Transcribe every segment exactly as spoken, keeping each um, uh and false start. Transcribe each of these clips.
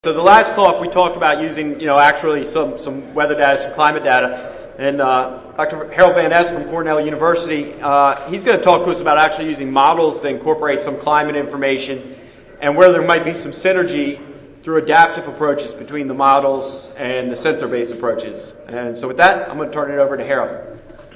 So the last talk we talked about using, you know, actually some, some weather data, some climate data, and uh, Doctor Harold Van Ness from Cornell University, uh, he's going to talk to us about actually using models to incorporate some climate information and where there might be some synergy through adaptive approaches between the models and the sensor-based approaches. And so with that, I'm going to turn it over to Harold.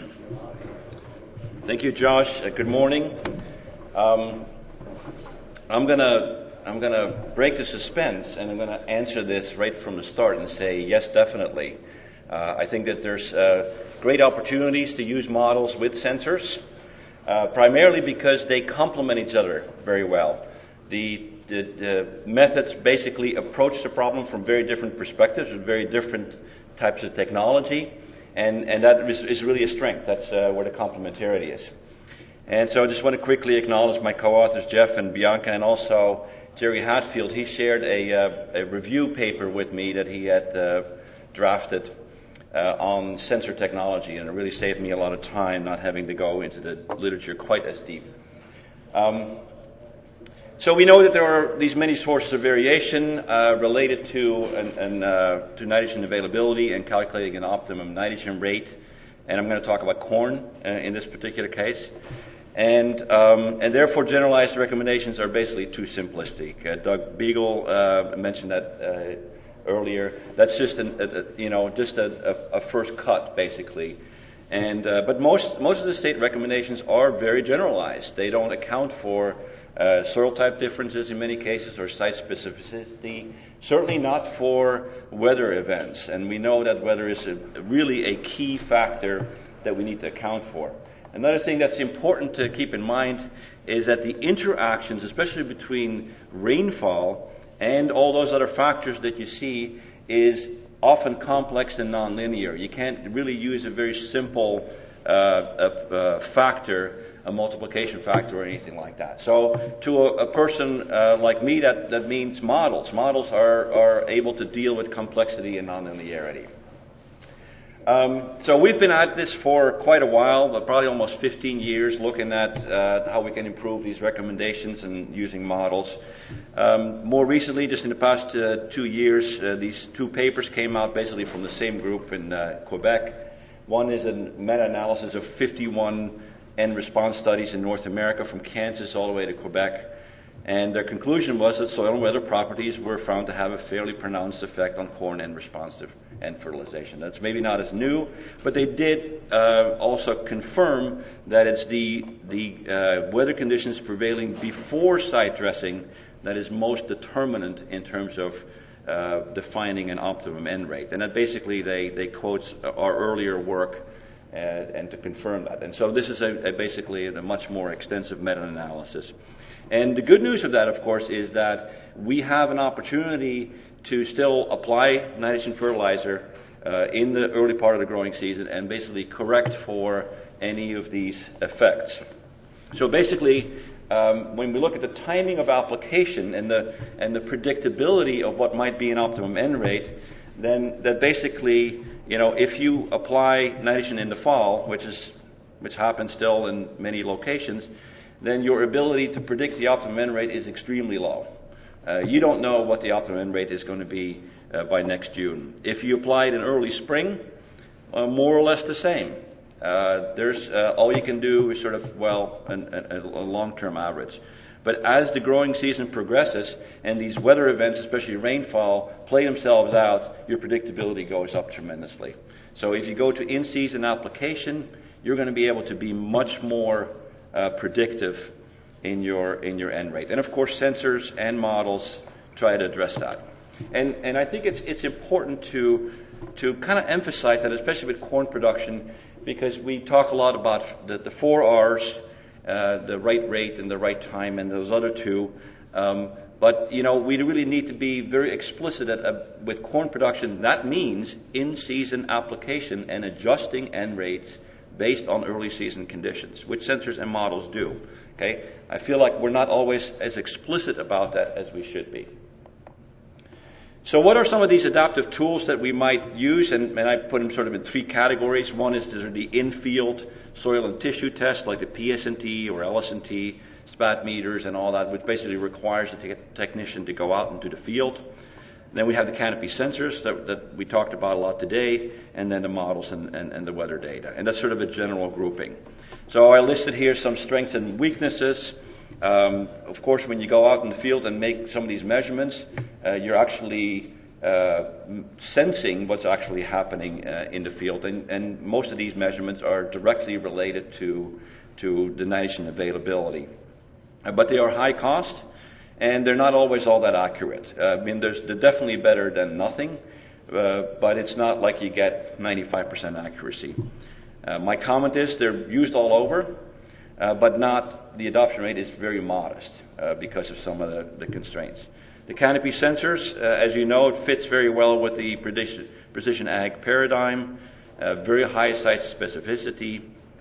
Thank you, Josh. Uh, good morning. Um, I'm going to I'm going to break the suspense, and I'm going to answer this right from the start and say, yes, definitely. Uh, I think that there's uh, great opportunities to use models with sensors, uh, primarily because they complement each other very well. The, the, the methods basically approach the problem from very different perspectives, with very different types of technology, and, and that is, is really a strength. That's uh, where the complementarity is. And so I just want to quickly acknowledge my co-authors, Jeff and Bianca, and also Jerry Hatfield. He shared a, uh, a review paper with me that he had uh, drafted uh, on sensor technology, and it really saved me a lot of time not having to go into the literature quite as deep. Um, so we know that there are these many sources of variation uh, related to an, an, uh, to nitrogen availability and calculating an optimum nitrogen rate, and I'm going to talk about corn uh, in this particular case. And um, and therefore, generalized recommendations are basically too simplistic. Uh, Doug Beagle uh, mentioned that uh, earlier. That's just an, a, a, you know just a, a, a first cut, basically. And uh, but most most of the state recommendations are very generalized. They don't account for uh, soil type differences in many cases or site specificity. Certainly not for weather events. And we know that weather is a, really a key factor that we need to account for. Another thing that's important to keep in mind is that the interactions, especially between rainfall and all those other factors that you see, is often complex and nonlinear. You can't really use a very simple uh, uh, factor, a multiplication factor or anything like that. So to a, a person uh, like me, that, that means models. Models are, are able to deal with complexity and nonlinearity. Um, so we've been at this for quite a while, but probably almost fifteen years, looking at uh, how we can improve these recommendations and using models. Um, more recently, just in the past uh, two years, uh, these two papers came out basically from the same group in uh, Quebec. One is a meta-analysis of fifty-one end response studies in North America from Kansas all the way to Quebec. And their conclusion was that soil and weather properties were found to have a fairly pronounced effect on corn end response to end fertilization. That's maybe not as new, but they did uh, also confirm that it's the the uh, weather conditions prevailing before site dressing that is most determinant in terms of uh, defining an optimum end rate. And that basically they, they quote our earlier work uh, and to confirm that. And so this is a, a basically a much more extensive meta-analysis. And the good news of that, of course, is that we have an opportunity to still apply nitrogen fertilizer uh, in the early part of the growing season and basically correct for any of these effects. So basically, um, when we look at the timing of application and the and the predictability of what might be an optimum end rate, then that basically, you know, if you apply nitrogen in the fall, which is which happens still in many locations, then your ability to predict the optimum end rate is extremely low. Uh, you don't know what the optimum end rate is going to be uh, by next June. If you apply it in early spring, uh, more or less the same. Uh, there's uh, all you can do is sort of, well, an, a, a long-term average. But as the growing season progresses and these weather events, especially rainfall, play themselves out, your predictability goes up tremendously. So if you go to in-season application, you're going to be able to be much more uh, predictive in your in your end rate. And of course, sensors and models try to address that. And and I think it's it's important to to kind of emphasize that, especially with corn production, because we talk a lot about the, the four R's, uh, the right rate and the right time, and those other two. Um, but you know, we really need to be very explicit at, uh, with corn production. That means in-season application and adjusting end rates based on early season conditions, which sensors and models do. Okay, I feel like we're not always as explicit about that as we should be. So what are some of these adaptive tools that we might use? And, and I put them sort of in three categories. One is the in-field soil and tissue tests like the P S N T or L S N T, spat meters and all that, which basically requires the te- technician to go out into the field. Then we have the canopy sensors that, that we talked about a lot today, and then the models and, and, and the weather data. And that's sort of a general grouping. So I listed here some strengths and weaknesses. Um, of course, when you go out in the field and make some of these measurements, uh, you're actually uh, sensing what's actually happening uh, in the field. And, and most of these measurements are directly related to, to the nitrogen availability. Uh, but they are high cost, and they're not always all that accurate. Uh, I mean, there's, they're definitely better than nothing, uh, but it's not like you get ninety-five percent accuracy. Uh, my comment is they're used all over, uh, but not, the adoption rate is very modest uh, because of some of the, the constraints. The canopy sensors, uh, as you know, it fits very well with the precision, precision ag paradigm, uh, very high site specificity.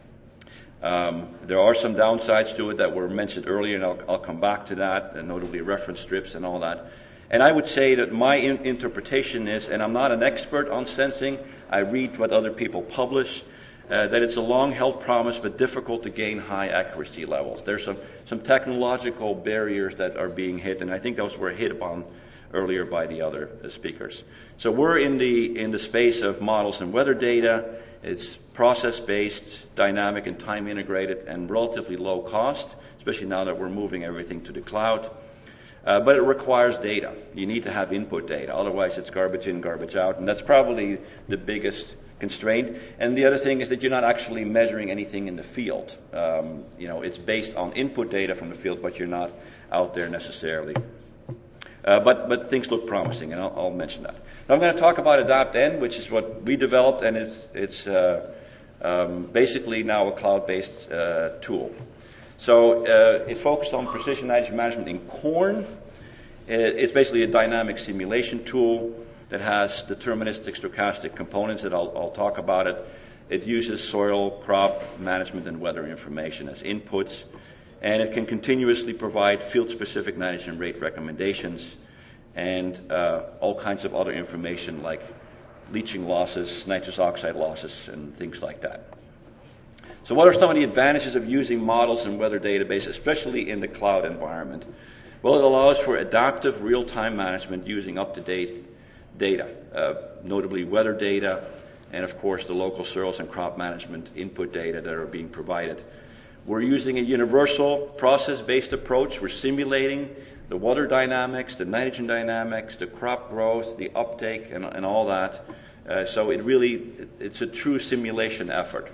Um, there are some downsides to it that were mentioned earlier, and I'll, I'll come back to that, and notably reference strips and all that. And I would say that my in- interpretation is, and I'm not an expert on sensing, I read what other people publish, uh, that it's a long-held promise but difficult to gain high accuracy levels. There's some, some technological barriers that are being hit, and I think those were hit upon earlier by the other uh, speakers. So we're in the in the space of models and weather data. It's process-based, dynamic, and time-integrated, and relatively low cost, especially now that we're moving everything to the cloud. Uh, but it requires data. You need to have input data. Otherwise, it's garbage in, garbage out. And that's probably the biggest constraint. And the other thing is that you're not actually measuring anything in the field. Um, you know, it's based on input data from the field, but you're not out there necessarily. Uh, but, but things look promising, and I'll, I'll mention that. Now I'm going to talk about AdaptN, which is what we developed, and it's, it's uh, um, basically now a cloud-based uh, tool. So uh, it focused on precision nitrogen management in corn. It's basically a dynamic simulation tool that has deterministic stochastic components that I'll, I'll talk about it. It uses soil, crop management, and weather information as inputs. And it can continuously provide field-specific nitrogen rate recommendations and uh, all kinds of other information like leaching losses, nitrous oxide losses, and things like that. So what are some of the advantages of using models and weather database, especially in the cloud environment? Well, it allows for adaptive real-time management using up-to-date data, uh, notably weather data, and of course the local soils and crop management input data that are being provided. We're using a universal process-based approach. We're simulating the water dynamics, the nitrogen dynamics, the crop growth, the uptake, and, and all that. Uh, so it really, it's a true simulation effort.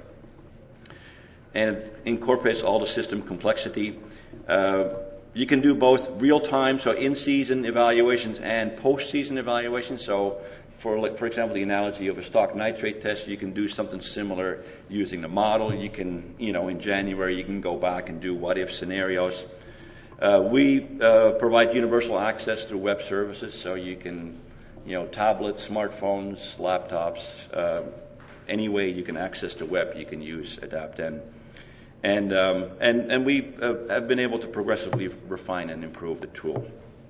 And it incorporates all the system complexity. Uh, you can do both real-time, so in-season evaluations, and post-season evaluations. So for, for example, the analogy of a stock nitrate test, you can do something similar using the model. You can, you know, in January, you can go back and do what-if scenarios. Uh, we uh, provide universal access through web services, so you can, you know, tablets, smartphones, laptops, uh, any way you can access the web, you can use AdaptN. And, um, and, and we uh, have been able to progressively refine and improve the tool.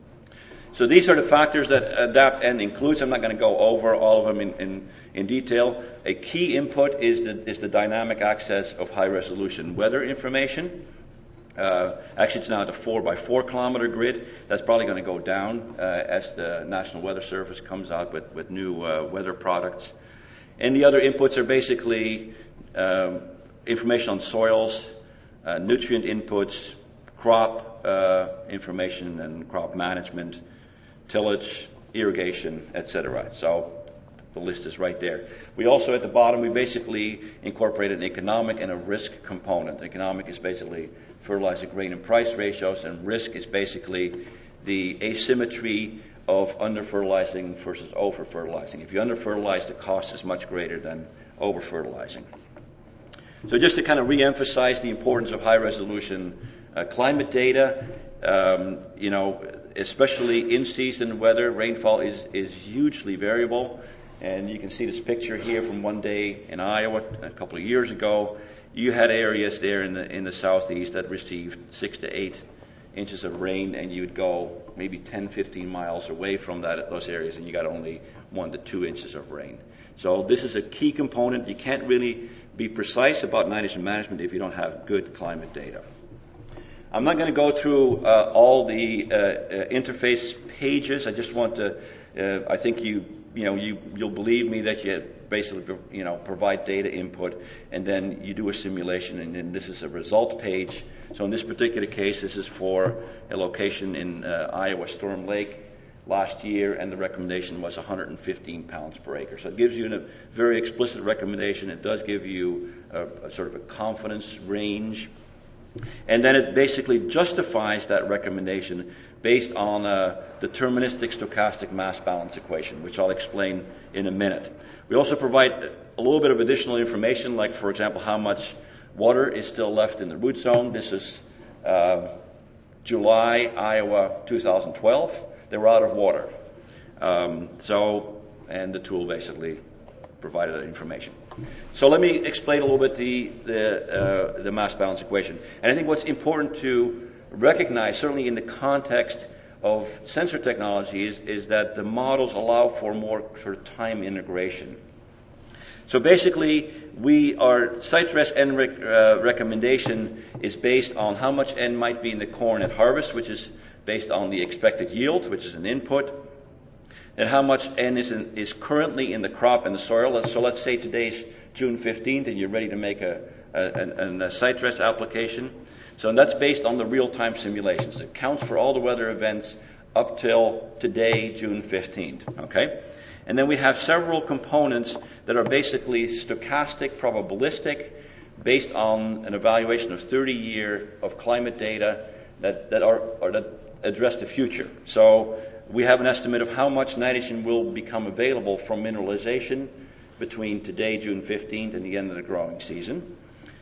So these are the factors that AdaptN includes. I'm not going to go over all of them in, in, in detail. A key input is the, is the dynamic access of high-resolution weather information. Uh, actually, it's now at a four by four kilometer grid. That's probably going to go down uh, as the National Weather Service comes out with, with new uh, weather products. And the other inputs are basically um, information on soils, uh, nutrient inputs, crop uh, information and crop management, tillage, irrigation, et cetera. So the list is right there. We also, at the bottom, we basically incorporated an economic and a risk component. Economic is basically fertilizer grain and price ratios, and risk is basically the asymmetry of under-fertilizing versus over-fertilizing. If you under-fertilize, the cost is much greater than over-fertilizing. So just to kind of re-emphasize the importance of high-resolution uh, climate data, um, you know, especially in-season weather, rainfall is, is hugely variable. And you can see this picture here from one day in Iowa a couple of years ago. You had areas there in the in the southeast that received six to eight inches of rain, and you'd go maybe ten, fifteen miles away from that those areas, and you got only one to two inches of rain. So this is a key component. You can't really be precise about nitrogen management if you don't have good climate data. I'm not going to go through uh, all the uh, uh, interface pages. I just want to, uh, I think you, you know, you, you'll believe me that you basically, you know, provide data input, and then you do a simulation, and then this is a result page. So in this particular case, this is for a location in uh, Iowa, Storm Lake, last year, and the recommendation was one hundred fifteen pounds per acre. So it gives you a very explicit recommendation. It does give you a, a sort of a confidence range. And then it basically justifies that recommendation based on a deterministic stochastic mass balance equation, which I'll explain in a minute. We also provide a little bit of additional information, like, for example, how much water is still left in the root zone. This is uh, July, Iowa, two thousand twelve. They were out of water. Um, so, and the tool basically provided that information. So let me explain a little bit the the, uh, the mass balance equation. And I think what's important to recognize, certainly in the context of sensor technologies, is that the models allow for more sort of time integration. So basically, we our site rest N rec, uh, recommendation is based on how much N might be in the corn at harvest, which is based on the expected yield, which is an input, and how much N is in, is currently in the crop and the soil. So let's say today's June fifteenth, and you're ready to make a, a, a, a site rest application. So that's based on the real-time simulations. It counts for all the weather events up till today, June fifteenth. Okay, and then we have several components that are basically stochastic, probabilistic, based on an evaluation of thirty years of climate data that that are or that address the future. So we have an estimate of how much nitrogen will become available from mineralization between today, June fifteenth, and the end of the growing season.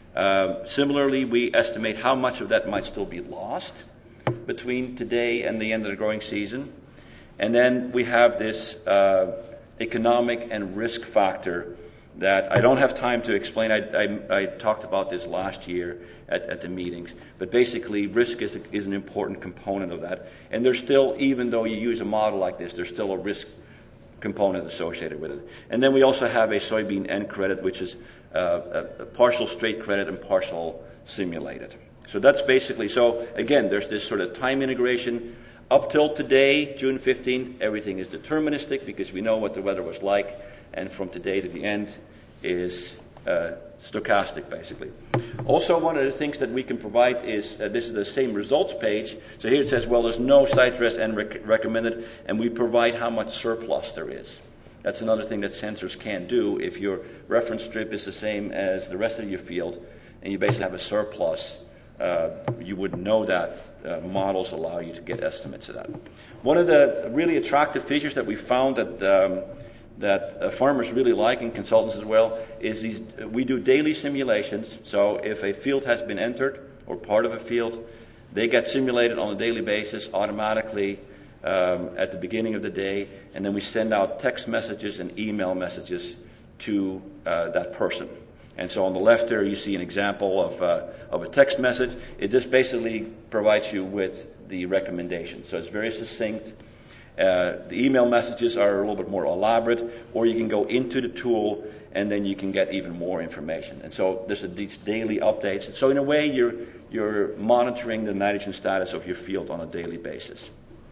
Uh, similarly, we estimate how much of that might still be lost between today and the end of the growing season. And then we have this uh, economic and risk factor that I don't have time to explain. I, I, I talked about this last year at, at the meetings. But basically, risk is, a, is an important component of that. And there's still, even though you use a model like this, there's still a risk component associated with it. And then we also have a soybean N credit, which is uh, a, a partial straight credit and partial simulated. So that's basically, so again, there's this sort of time integration. Up till today, June fifteenth, everything is deterministic because we know what the weather was like. And from today to the end is uh, stochastic, basically. Also, one of the things that we can provide is, uh, this is the same results page. So here it says, well, there's no site rest N rec- recommended, and we provide how much surplus there is. That's another thing that sensors can do. If your reference strip is the same as the rest of your field, and you basically have a surplus, uh, you would know that. Uh, models allow you to get estimates of that. One of the really attractive features that we found that um, that uh, farmers really like, and consultants as well, is these. We do daily simulations. So if a field has been entered, or part of a field, they get simulated on a daily basis automatically um, at the beginning of the day, and then we send out text messages and email messages to uh, that person. And so on the left there, you see an example of uh, of a text message. It just basically provides you with the recommendation. So it's very succinct. Uh, the email messages are a little bit more elaborate, or you can go into the tool and then you can get even more information. And so there's a, these daily updates. So in a way, you're you're monitoring the nitrogen status of your field on a daily basis.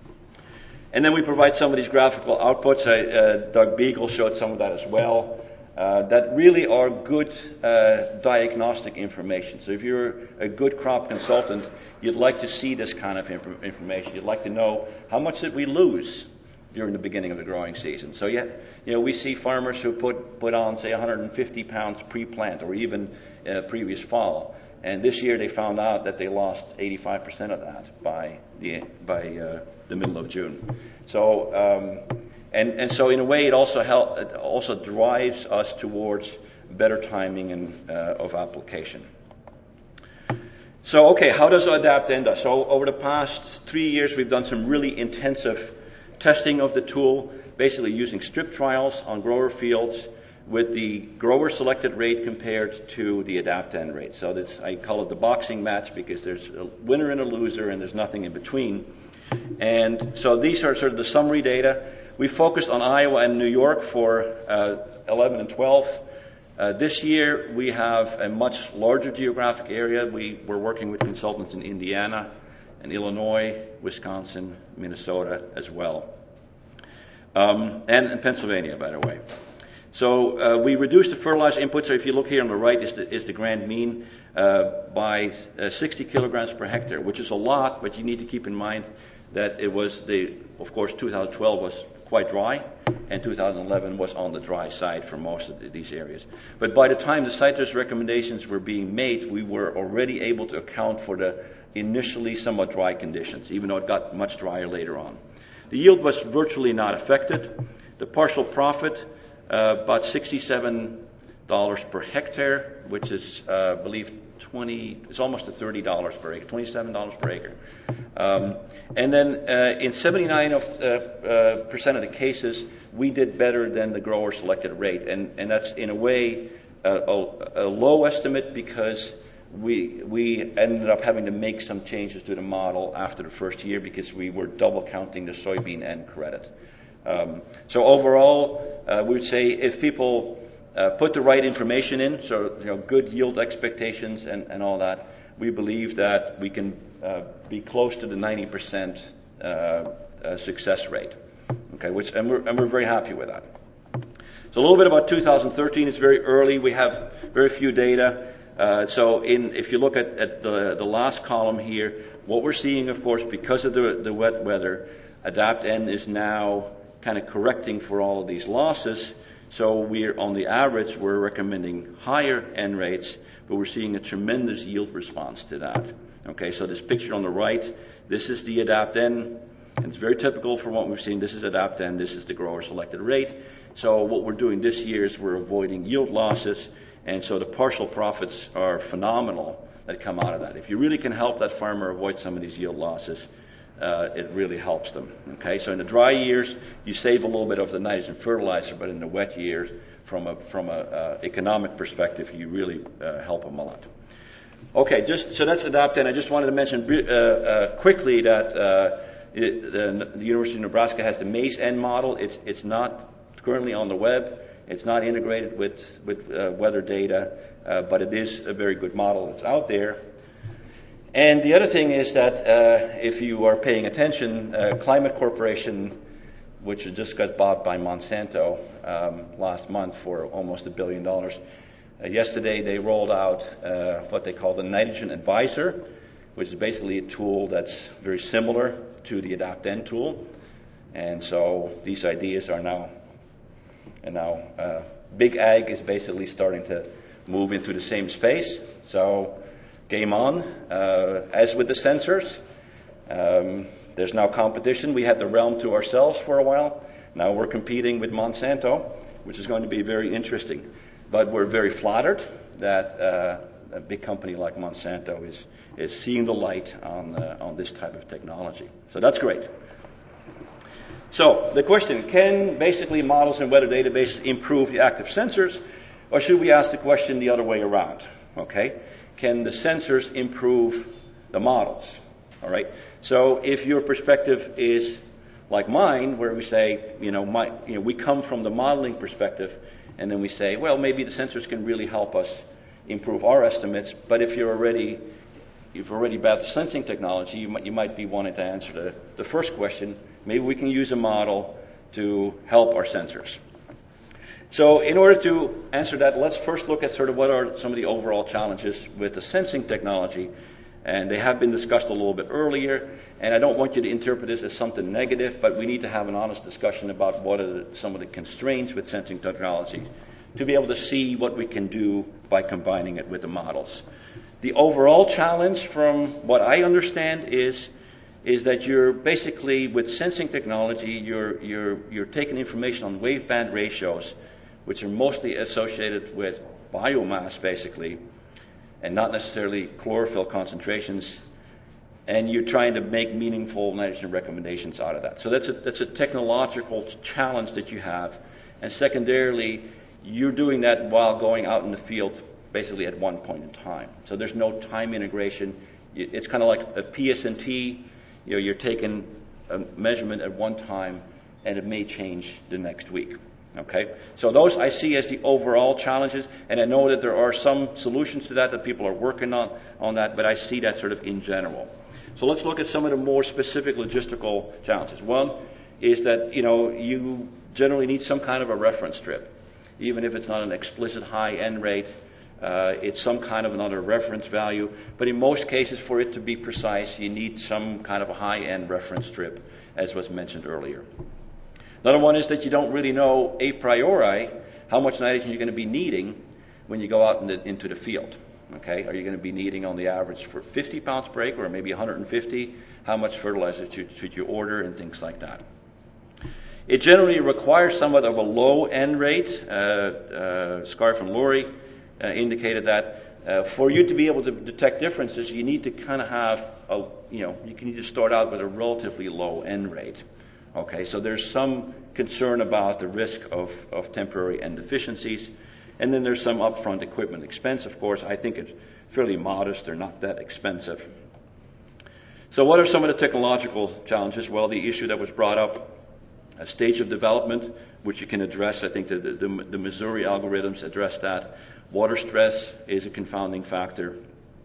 And then we provide some of these graphical outputs. I, uh, Doug Beagle showed some of that as well. Uh, that really are good uh, diagnostic information. So if you're a good crop consultant, you'd like to see this kind of inf- information. You'd like to know how much did we lose during the beginning of the growing season. So yeah, you know, we see farmers who put put on, say, one hundred fifty pounds pre-plant, or even uh, previous fall, and this year they found out that they lost eighty-five percent of that by the by uh, the middle of June. So. Um, And, and so in a way, it also help, it also drives us towards better timing and, uh, of application. So, okay, how does ADAPT end us? So over the past three years, we've done some really intensive testing of the tool, basically using strip trials on grower fields with the grower selected rate compared to the ADAPT N rate. So this, I call it the boxing match because there's a winner and a loser and there's nothing in between. And so these are sort of the summary data. We focused on Iowa and New York for uh, eleven and twelve. Uh, this year, we have a much larger geographic area. We, we're working with consultants in Indiana and Illinois, Wisconsin, Minnesota as well, um, and in Pennsylvania, by the way. So uh, we reduced the fertilizer input. So if you look here on the right is the, is the grand mean uh, by uh, sixty kilograms per hectare, which is a lot, but you need to keep in mind that it was the, of course, two thousand twelve was quite dry, and two thousand eleven was on the dry side for most of the, these areas. But by the time the CITES recommendations were being made, we were already able to account for the initially somewhat dry conditions, even though it got much drier later on. The yield was virtually not affected. The partial profit, uh, about sixty-seven dollars per hectare, which is, uh, I believe, twenty. It's almost to thirty dollars per acre, twenty-seven dollars per acre. Um, and then uh, in seventy-nine of, uh, uh, percent of the cases, we did better than the grower selected rate, and and that's in a way uh, a, a low estimate because we we ended up having to make some changes to the model after the first year because we were double counting the soybean and credit. Um, so overall, uh, we would say if people uh, put the right information in, so you know, good yield expectations and, and all that, we believe that we can uh, be close to the ninety percent uh, uh, success rate. Okay, which and we're and we're very happy with that. So a little bit about two thousand thirteen. It's very early. We have very few data. Uh, so in, if you look at, at the, the last column here, what we're seeing, of course, because of the, the wet weather, AdaptN is now kind of correcting for all of these losses. So we're, on the average, we're recommending higher N rates, but we're seeing a tremendous yield response to that. Okay, so this picture on the right, this is the AdaptN, and it's very typical for what we've seen. This is AdaptN, this is the grower selected rate. So what we're doing this year is we're avoiding yield losses. And so the partial profits are phenomenal that come out of that. If you really can help that farmer avoid some of these yield losses, uh, it really helps them. Okay, so in the dry years, you save a little bit of the nitrogen fertilizer, but in the wet years, from a from a uh, economic perspective, you really uh, help them a lot. Okay, just so that's AdaptN. I just wanted to mention uh, uh, quickly that uh, it, the, the University of Nebraska has the MAISE-N model. It's it's not currently on the web. It's not integrated with, with uh, weather data, uh, but it is a very good model that's out there. And the other thing is that uh, if you are paying attention, uh, Climate Corporation, which just got bought by Monsanto um, last month for almost a billion dollars, uh, yesterday they rolled out uh, what they call the Nitrogen Advisor, which is basically a tool that's very similar to the AdaptN tool. And so these ideas are now And now, uh, Big Ag is basically starting to move into the same space. So, game on. Uh, as with the sensors, um, there's now competition. We had the realm to ourselves for a while. Now we're competing with Monsanto, which is going to be very interesting. But we're very flattered that uh, a big company like Monsanto is is seeing the light on uh, on this type of technology. So that's great. So the question, can basically models and weather databases improve the active sensors, or should we ask the question the other way around? Okay, can the sensors improve the models? All right. So if your perspective is like mine, where we say, you know, my, you know, we come from the modeling perspective, and then we say, well, maybe the sensors can really help us improve our estimates. But if you're already You've already about the sensing technology, you might, you might be wanting to answer the, the first question. Maybe we can use a model to help our sensors. So in order to answer that, let's first look at sort of what are some of the overall challenges with the sensing technology. And they have been discussed a little bit earlier. And I don't want you to interpret this as something negative, but we need to have an honest discussion about what are the, some of the constraints with sensing technology to be able to see what we can do by combining it with the models. The overall challenge, from what I understand, is is that you're basically, with sensing technology, you're you're you're taking information on waveband ratios, which are mostly associated with biomass, basically, and not necessarily chlorophyll concentrations, and you're trying to make meaningful nitrogen recommendations out of that. So that's a that's a technological challenge that you have, and secondarily, you're doing that while going out in the field, basically at one point in time. So there's no time integration. It's kind of like a P S and T. You know, you're taking a measurement at one time, and it may change the next week. Okay, so those I see as the overall challenges, and I know that there are some solutions to that that people are working on on that, but I see that sort of in general. So let's look at some of the more specific logistical challenges. One is that, you know, you generally need some kind of a reference strip, even if it's not an explicit high end rate. Uh, it's some kind of another reference value, but in most cases, for it to be precise, you need some kind of a high end reference strip, as was mentioned earlier. Another one is that you don't really know a priori how much nitrogen you're going to be needing when you go out in the, into the field. Okay, are you going to be needing on the average for fifty pounds per acre or maybe one hundred fifty? How much fertilizer should, should you order and things like that? It generally requires somewhat of a low end rate. Uh, uh, Scarf and Lurie uh, indicated that uh, for you to be able to detect differences, you need to kind of have a, you know, you can need to start out with a relatively low end rate. Okay, so there's some concern about the risk of, of temporary end deficiencies. And then there's some upfront equipment expense, of course. I think it's fairly modest. They're not that expensive. So what are some of the technological challenges? Well, the issue that was brought up, a stage of development, which you can address. I think the, the, the Missouri algorithms address that. Water stress is a confounding factor.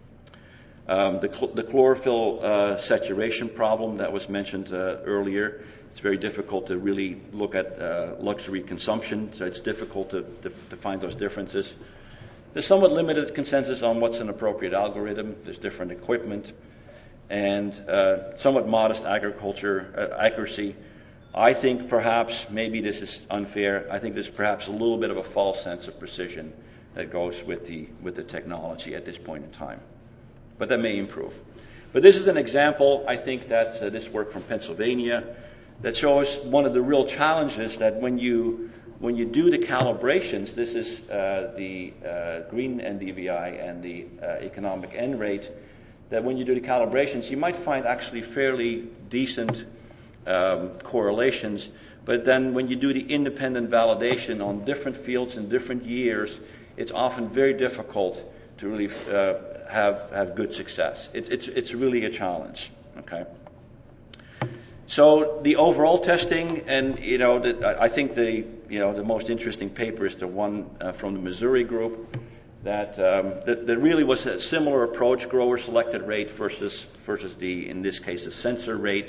Um, the, cl- the chlorophyll uh, saturation problem that was mentioned uh, earlier. It's very difficult to really look at uh, luxury consumption, so it's difficult to, to, to find those differences. There's somewhat limited consensus on what's an appropriate algorithm. There's different equipment, and uh, somewhat modest agriculture uh, accuracy. I think perhaps, maybe this is unfair, I think there's perhaps a little bit of a false sense of precision that goes with the with the technology at this point in time. But that may improve. But this is an example, I think, that's uh, this work from Pennsylvania, that shows one of the real challenges that when you when you do the calibrations, this is uh, the uh, green N D V I and the uh, economic end rate, that when you do the calibrations, you might find actually fairly decent um, correlations. But then when you do the independent validation on different fields in different years, it's often very difficult to really uh, have have good success. It's it's it's really a challenge. Okay. So the overall testing, and you know, the, I think the you know the most interesting paper is the one uh, from the Missouri group that, um, that that really was a similar approach: grower selected rate versus versus the, in this case, the sensor rate.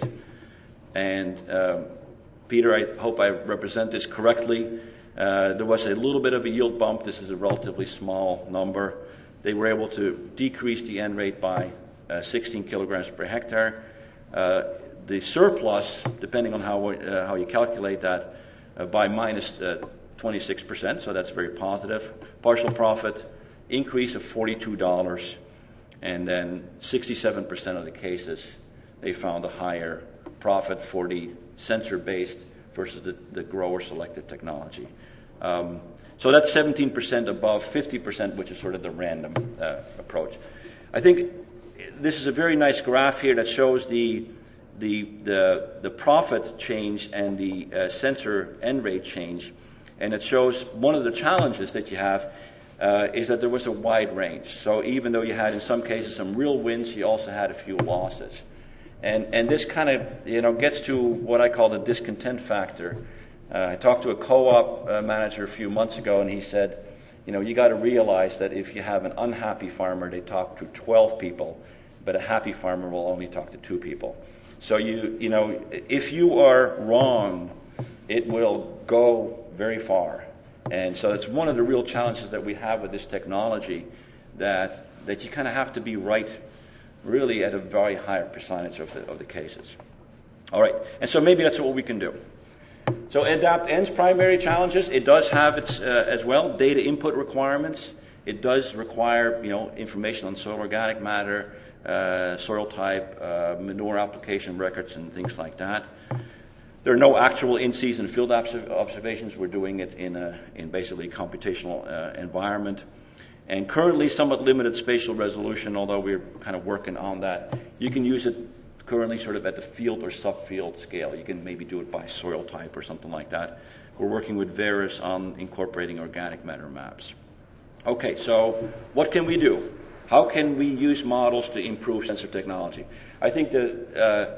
And um, Peter, I hope I represent this correctly. Uh, there was a little bit of a yield bump. This is a relatively small number. They were able to decrease the end rate by uh, sixteen kilograms per hectare. Uh, The surplus, depending on how uh, how you calculate that, uh, by minus uh, twenty-six percent, so that's very positive. Partial profit, increase of forty-two dollars, and then sixty-seven percent of the cases, they found a higher profit for the sensor-based versus the, the grower-selected technology. Um, so that's seventeen percent above fifty percent, which is sort of the random uh, approach. I think this is a very nice graph here that shows the The, the the profit change and the uh, sensor end rate change, and it shows one of the challenges that you have uh, is that there was a wide range. So even though you had in some cases some real wins, you also had a few losses, and and this kind of you know gets to what I call the discontent factor. Uh, I talked to a co-op uh, manager a few months ago, and he said, you know, you got to realize that if you have an unhappy farmer, they talk to twelve people, but a happy farmer will only talk to two people. So you you know, if you are wrong, it will go very far. And so it's one of the real challenges that we have with this technology, that that you kind of have to be right really at a very high percentage of the, of the cases. All right, and so maybe that's what we can do. So ADAPT-N's primary challenges, it does have its uh, as well data input requirements. It does require you know information on soil organic matter, Uh, soil type, uh, manure application records, and things like that. There are no actual in-season field obs- observations. We're doing it in a in basically computational uh, environment, and currently somewhat limited spatial resolution. Although we're kind of working on that, you can use it currently sort of at the field or subfield scale. You can maybe do it by soil type or something like that. We're working with Veris on incorporating organic matter maps. Okay, so what can we do? How can we use models to improve sensor technology? I think the uh,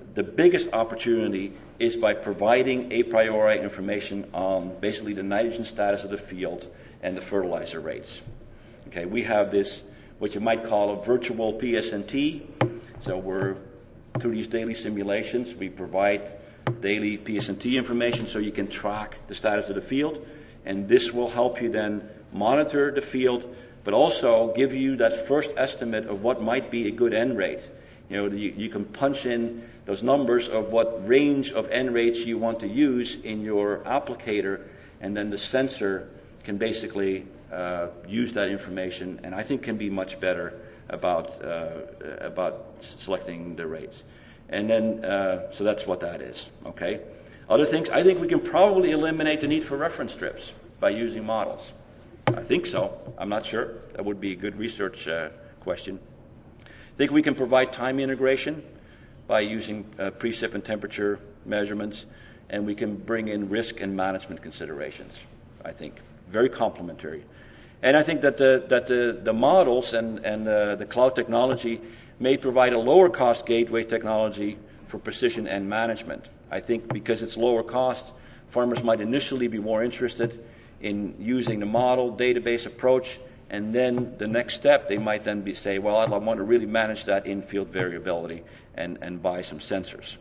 the biggest opportunity is by providing a priori information on basically the nitrogen status of the field and the fertilizer rates. Okay, we have this, what you might call a virtual P S N T. So we're, through these daily simulations, we provide daily P S N T information so you can track the status of the field. And this will help you then monitor the field, but also give you that first estimate of what might be a good N rate. You know, you, you can punch in those numbers of what range of N rates you want to use in your applicator, and then the sensor can basically uh, use that information, and I think can be much better about uh, about selecting the rates. And then, uh, so that's what that is, okay? Other things, I think we can probably eliminate the need for reference strips by using models. I think so. I'm not sure. That would be a good research uh, question. I think we can provide time integration by using uh, precip and temperature measurements, and we can bring in risk and management considerations, I think. Very complementary. And I think that the that the, the models and, and uh, the cloud technology may provide a lower cost gateway technology for precision and management. I think because it's lower cost, farmers might initially be more interested in using the model database approach, and then the next step they might then be say, well, I want to really manage that in-field variability and, and buy some sensors.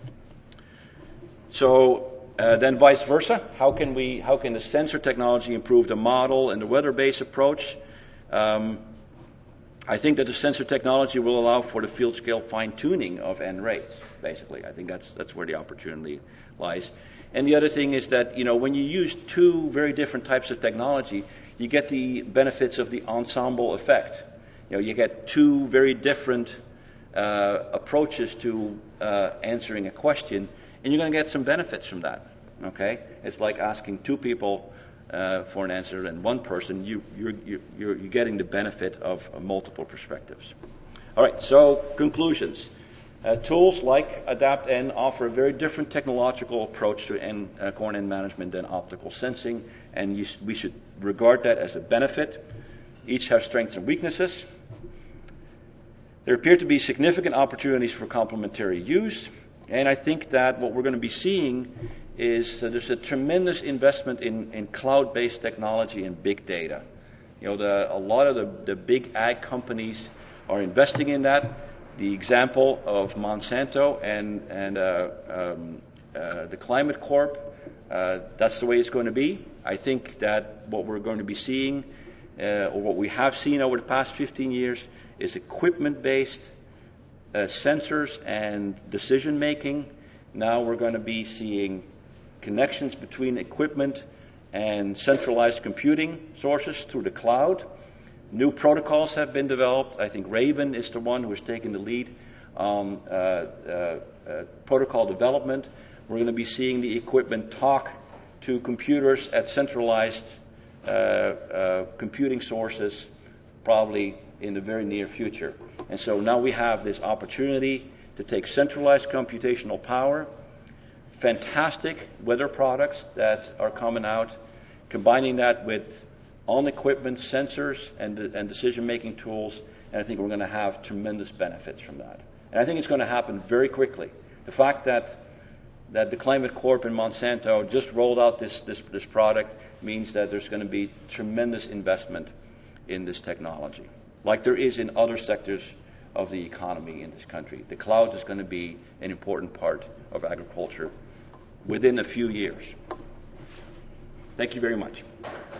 So uh, then vice versa, how can we how can the sensor technology improve the model and the weather-based approach? Um, I think that the sensor technology will allow for the field scale fine-tuning of N rates, basically. I think that's that's where the opportunity lies. And the other thing is that, you know, when you use two very different types of technology, you get the benefits of the ensemble effect. You know, you get two very different uh, approaches to uh, answering a question, and you're going to get some benefits from that. Okay, it's like asking two people uh, for an answer and one person. You, you're, you're, you're getting the benefit of uh, multiple perspectives. All right. So conclusions. Uh, tools like AdaptN offer a very different technological approach to N, uh, corn N management than optical sensing, and you, we should regard that as a benefit. Each have strengths and weaknesses. There appear to be significant opportunities for complementary use, and I think that what we're going to be seeing is uh, there's a tremendous investment in, in cloud-based technology and big data. You know, the, a lot of the, the big ag companies are investing in that. The example of Monsanto and, and uh, um, uh, the Climate Corp, uh, that's the way it's going to be. I think that what we're going to be seeing, uh, or what we have seen over the past fifteen years, is equipment-based uh, sensors and decision-making. Now we're going to be seeing connections between equipment and centralized computing sources through the cloud. New protocols have been developed. I think Raven is the one who has taken the lead on uh, uh, uh, protocol development. We're going to be seeing the equipment talk to computers at centralized uh, uh, computing sources probably in the very near future. And so now we have this opportunity to take centralized computational power, fantastic weather products that are coming out, combining that with on-equipment sensors and, and decision-making tools, and I think we're going to have tremendous benefits from that. And I think it's going to happen very quickly. The fact that that the Climate Corp and Monsanto just rolled out this, this, this product means that there's going to be tremendous investment in this technology, like there is in other sectors of the economy in this country. The cloud is going to be an important part of agriculture within a few years. Thank you very much.